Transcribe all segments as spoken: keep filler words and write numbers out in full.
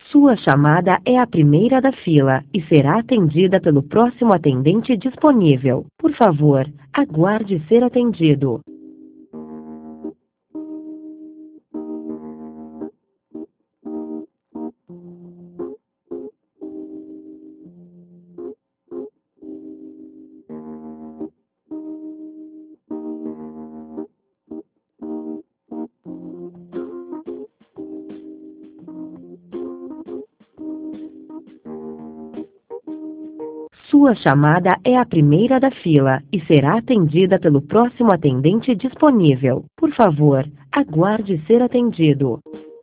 Sua chamada é a primeira da fila e será atendida pelo próximo atendente disponível. Por favor, aguarde ser atendido. Sua chamada é a primeira da fila e será atendida pelo próximo atendente disponível. Por favor, aguarde ser atendido.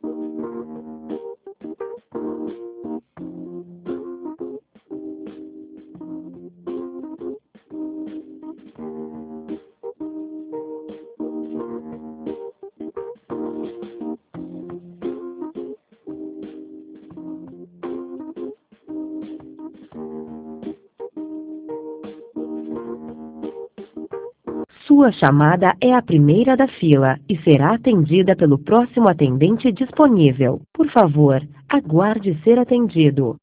Sua chamada é a primeira da fila e será atendida pelo próximo atendente disponível. Por favor, aguarde ser atendido.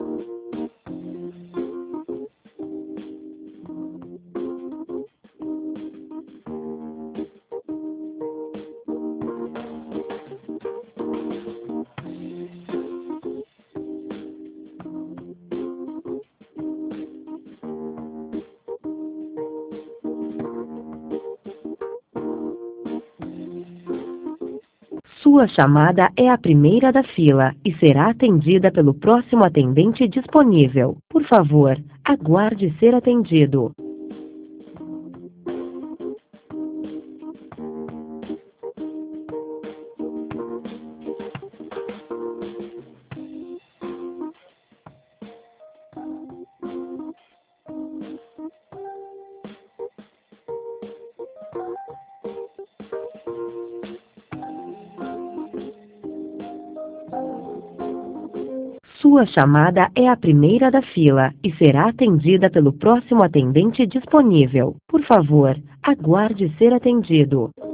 Sua chamada é a primeira da fila e será atendida pelo próximo atendente disponível. Por favor, aguarde ser atendido. Sua chamada é a primeira da fila e será atendida pelo próximo atendente disponível. Por favor, aguarde ser atendido.